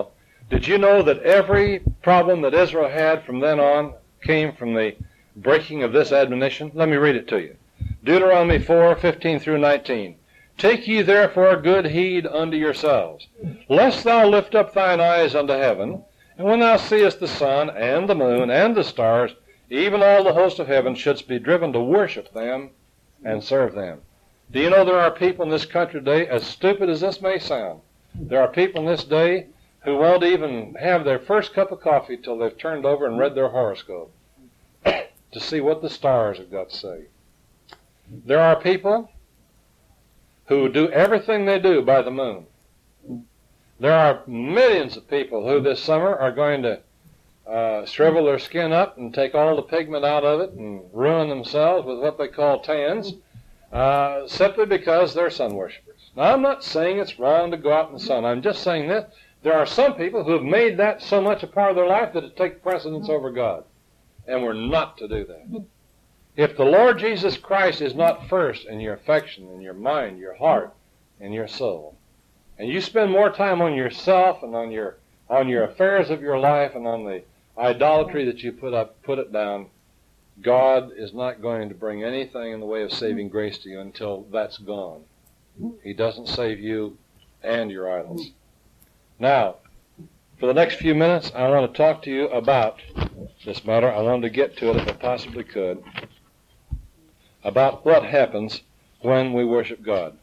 Did you know that every problem that Israel had from then on came from the breaking of this admonition? Let me read it to you. Deuteronomy four, fifteen through nineteen. Take ye therefore good heed unto yourselves, lest thou lift up thine eyes unto heaven, and when thou seest the sun, and the moon, and the stars, even all the host of heaven, shouldst be driven to worship them and serve them. Do you know there are people in this country today, as stupid as this may sound, there are people in this day who won't even have their first cup of coffee till they've turned over and read their horoscope to see what the stars have got to say. There are people who do everything they do by the moon. There are millions of people who this summer are going to uh, shrivel their skin up and take all the pigment out of it and ruin themselves with what they call tans, uh, simply because they're sun worshippers. Now, I'm not saying it's wrong to go out in the sun. I'm just saying this. There are some people who have made that so much a part of their life that it takes precedence over God. And we're not to do that. If the Lord Jesus Christ is not first in your affection, in your mind, your heart, and your soul, and you spend more time on yourself and on your on your affairs of your life and on the idolatry that you put up, put it down, God is not going to bring anything in the way of saving grace to you until that's gone. He doesn't save you and your idols. Now, for the next few minutes, I want to talk to you about this matter. I wanted to get to it if I possibly could, about what happens when we worship God.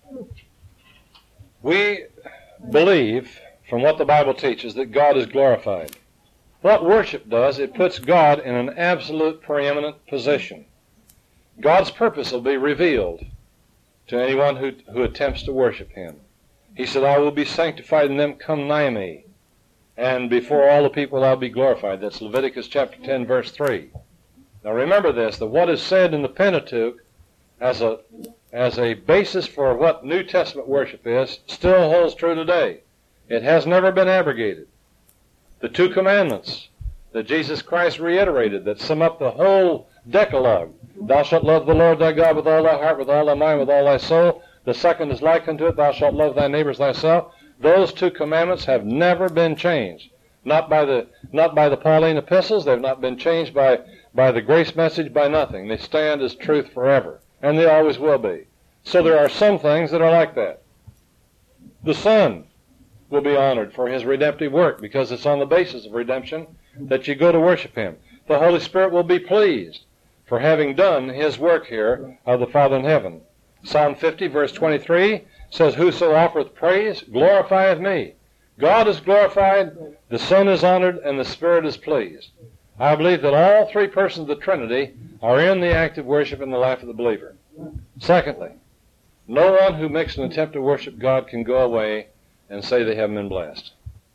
We believe, from what the Bible teaches, that God is glorified. What worship does, it puts God in an absolute preeminent position. God's purpose will be revealed to anyone who, who attempts to worship Him. He said, I will be sanctified in them come nigh me, and before all the people I'll be glorified. That's Leviticus chapter ten, verse three. Now remember this, that what is said in the Pentateuch as a, as a basis for what New Testament worship is still holds true today. It has never been abrogated. The two commandments that Jesus Christ reiterated that sum up the whole Decalogue. Thou shalt love the Lord thy God with all thy heart, with all thy mind, with all thy soul. The second is like unto it, thou shalt love thy neighbor as thyself. Those two commandments have never been changed. Not by the not by the Pauline epistles. They've not been changed by, by the grace message, by nothing. They stand as truth forever, and they always will be. So there are some things that are like that. The Son will be honored for His redemptive work because it's on the basis of redemption that you go to worship Him. The Holy Spirit will be pleased for having done His work here of the Father in heaven. Psalm fifty, verse twenty-three says, Whoso offereth praise glorifieth me. God is glorified, the Son is honored, and the Spirit is pleased. I believe that all three persons of the Trinity are in the act of worship in the life of the believer. Secondly, no one who makes an attempt to worship God can go away and say they haven't been blessed.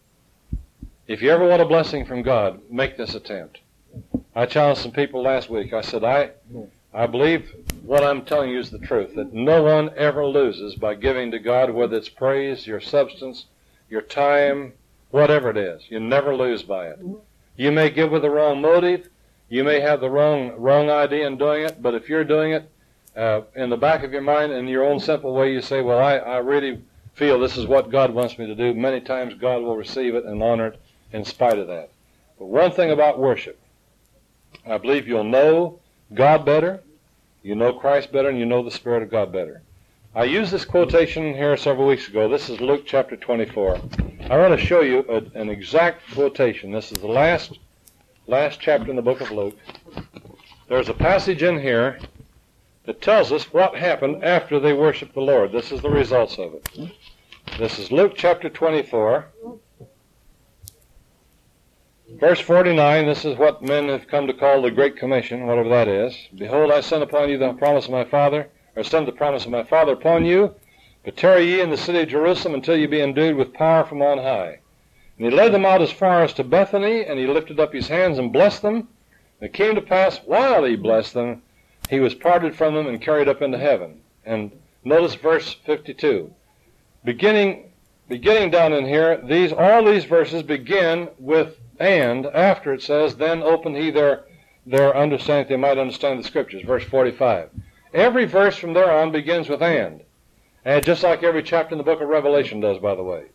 If you ever want a blessing from God, make this attempt. I challenged some people last week. I said, I, I believe what I'm telling you is the truth, that no one ever loses by giving to God, whether it's praise, your substance, your time, whatever it is. You never lose by it. You may give with the wrong motive. You may have the wrong wrong idea in doing it, but if you're doing it uh, in the back of your mind in your own simple way, you say, well, I, I really feel this is what God wants me to do. Many times God will receive it and honor it in spite of that. But one thing about worship, I believe you'll know God better, you know Christ better, and you know the Spirit of God better. I used this quotation here several weeks ago. This is Luke chapter twenty-four. I want to show you a, an exact quotation. This is the last, last chapter in the book of Luke. There's a passage in here that tells us what happened after they worshiped the Lord. This is the results of it. This is Luke chapter twenty-four. Verse forty-nine, this is what men have come to call the Great Commission, whatever that is. Behold, I send upon you the promise of my Father, or send the promise of my Father upon you, but tarry ye in the city of Jerusalem until ye be endued with power from on high. And he led them out as far as to Bethany, and he lifted up his hands and blessed them. And it came to pass, while he blessed them, he was parted from them and carried up into heaven. And notice verse fifty-two. Beginning, beginning down in here, these all these verses begin with and. After it says, then opened he their, their understanding that they might understand the Scriptures. Verse forty-five. Every verse from there on begins with and. And just like every chapter in the book of Revelation does, by the way.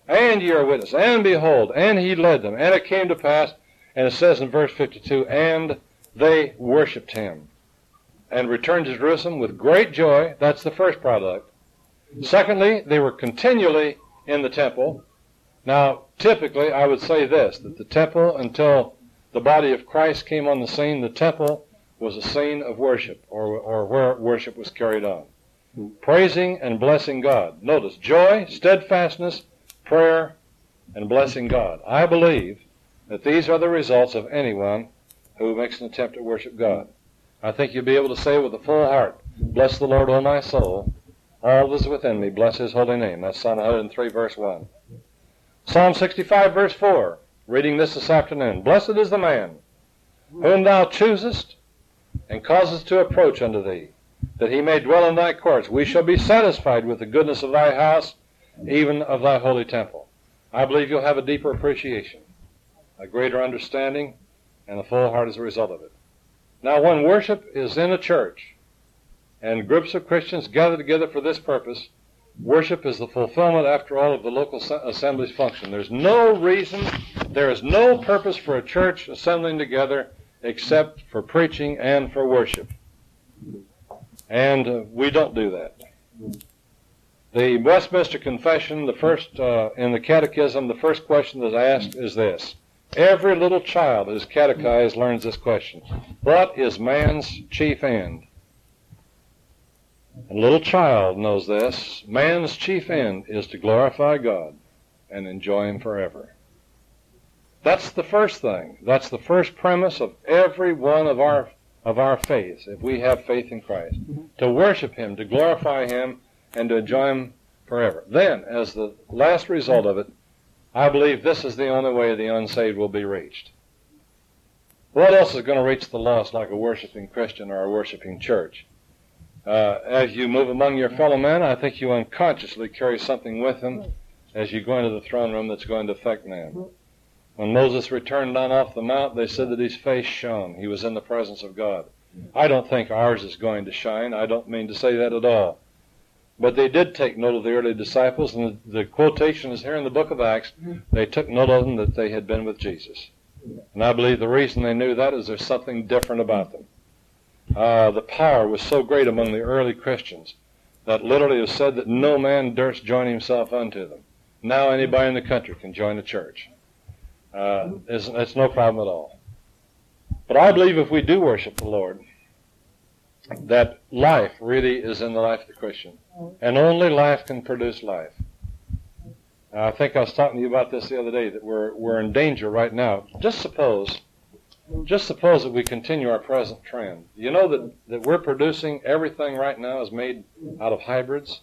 And ye are witnesses. And behold, and he led them. And it came to pass, and it says in verse fifty-two, and they worshipped him, and returned to Jerusalem with great joy. That's the first product. Secondly, they were continually in the temple. Now, typically, I would say this, that the temple, until the body of Christ came on the scene, the temple was a scene of worship, or, or where worship was carried on. Praising and blessing God. Notice, joy, steadfastness, prayer, and blessing God. I believe that these are the results of anyone who makes an attempt to worship God. I think you'll be able to say with a full heart, bless the Lord, O my soul, all that is within me, bless his holy name. That's Psalm one hundred three, verse one. Psalm sixty-five, verse four, reading this this afternoon. Blessed is the man whom thou choosest and causest to approach unto thee, that he may dwell in thy courts. We shall be satisfied with the goodness of thy house, even of thy holy temple. I believe you'll have a deeper appreciation, a greater understanding, and a full heart as a result of it. Now, when worship is in a church, and groups of Christians gather together for this purpose, worship is the fulfillment, after all, of the local assembly's function. There's no reason, there is no purpose for a church assembling together except for preaching and for worship. And uh, we don't do that. The Westminster Confession, the first uh, in the Catechism, the first question that's asked is this. Every little child who is catechized learns this question. What is man's chief end? A little child knows this. Man's chief end is to glorify God and enjoy him forever. That's the first thing. That's the first premise of every one of our of our faiths, if we have faith in Christ. Mm-hmm. To worship him, to glorify him, and to enjoy him forever. Then, as the last result of it, I believe this is the only way the unsaved will be reached. What else is going to reach the lost like a worshiping Christian or a worshiping church? Uh, as you move among your fellow men, I think you unconsciously carry something with them as you go into the throne room that's going to affect them. When Moses returned down off the mount, they said that his face shone. He was in the presence of God. I don't think ours is going to shine. I don't mean to say that at all. But they did take note of the early disciples, and the, the quotation is here in the book of Acts. They took note of them that they had been with Jesus. And I believe the reason they knew that is there's something different about them. Uh, the power was so great among the early Christians that literally it was said that no man durst join himself unto them. Now anybody in the country can join a church. Uh, it's, it's no problem at all. But I believe if we do worship the Lord, that life really is in the life of the Christian. And only life can produce life. Uh, I think I was talking to you about this the other day, that we're, we're in danger right now. Just suppose, just suppose that we continue our present trend. You know that, that we're producing everything right now is made out of hybrids?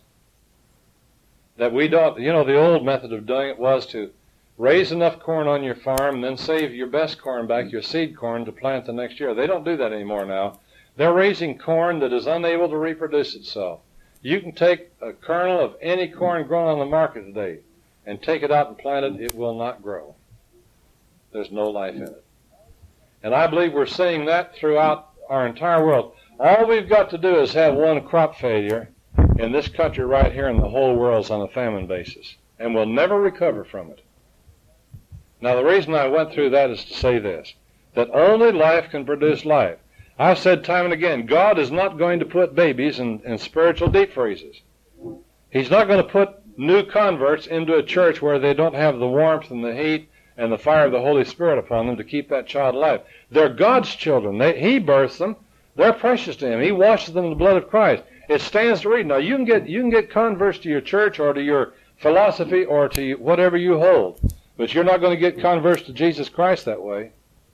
That we don't, you know, the old method of doing it was to raise enough corn on your farm and then save your best corn back, your seed corn, to plant the next year. They don't do that anymore now. They're raising corn that is unable to reproduce itself. You can take a kernel of any corn grown on the market today and take it out and plant it, it will not grow. There's no life in it. And I believe we're seeing that throughout our entire world. All we've got to do is have one crop failure in this country right here, and the whole world's on a famine basis. And we'll never recover from it. Now, the reason I went through that is to say this, that only life can produce life. I've said time and again, God is not going to put babies in, in spiritual deep freezes. He's not going to put new converts into a church where they don't have the warmth and the heat and the fire of the Holy Spirit upon them to keep that child alive. They're God's children. They, he births them. They're precious to him. He washes them in the blood of Christ. It stands to read. Now, you can get, you can get converts to your church or to your philosophy or to whatever you hold, but you're not going to get converts to Jesus Christ that way.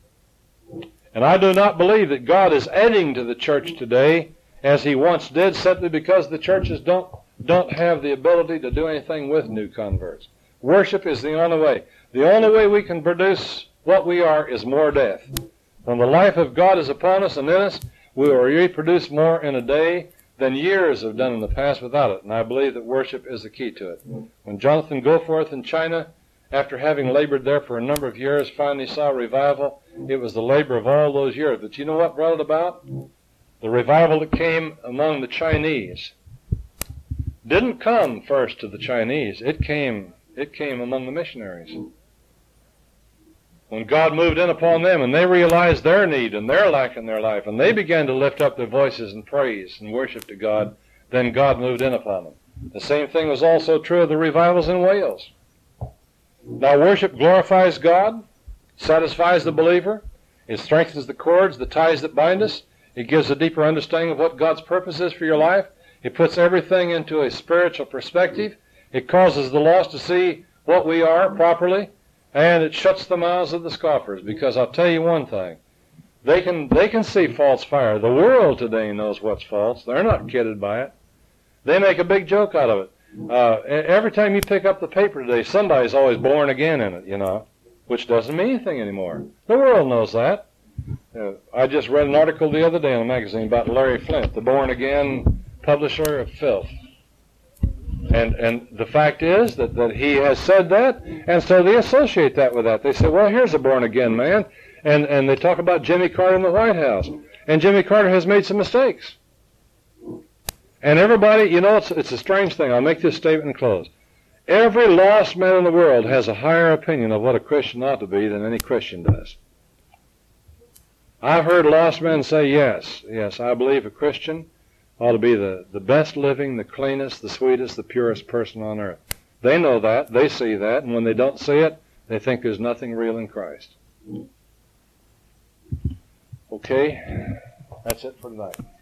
And I do not believe that God is adding to the church today as he once did, simply because the churches don't don't have the ability to do anything with new converts. Worship is the only way. The only way we can produce what we are is more death. When the life of God is upon us and in us, we will reproduce more in a day than years have done in the past without it. And I believe that worship is the key to it. When Jonathan Goforth in China, after having labored there for a number of years, finally saw revival, it was the labor of all those years. But you know what brought it about? The revival that came among the Chinese didn't come first to the Chinese. It came It came among the missionaries. When God moved in upon them and they realized their need and their lack in their life, and they began to lift up their voices in praise and worship to God, then God moved in upon them. The same thing was also true of the revivals in Wales. Now, worship glorifies God, satisfies the believer, it strengthens the cords, the ties that bind us, it gives a deeper understanding of what God's purpose is for your life, it puts everything into a spiritual perspective, it causes the lost to see what we are properly, and it shuts the mouths of the scoffers, because I'll tell you one thing, they can they can see false fire. The world today knows what's false. They're not kidded by it. They make a big joke out of it. Uh, every time you pick up the paper today, somebody's always born again in it, you know, which doesn't mean anything anymore. The world knows that. Uh, I just read an article the other day in a magazine about Larry Flint, the born-again publisher of filth. And and the fact is that, that he has said that, and so they associate that with that. They say, well, here's a born-again man, and, and they talk about Jimmy Carter in the White House. And Jimmy Carter has made some mistakes. And everybody, you know, it's, it's a strange thing. I'll make this statement and close. Every lost man in the world has a higher opinion of what a Christian ought to be than any Christian does. I've heard lost men say, yes, yes, I believe a Christian ought to be the, the best living, the cleanest, the sweetest, the purest person on earth. They know that, they see that, and when they don't see it, they think there's nothing real in Christ. Okay, that's it for tonight.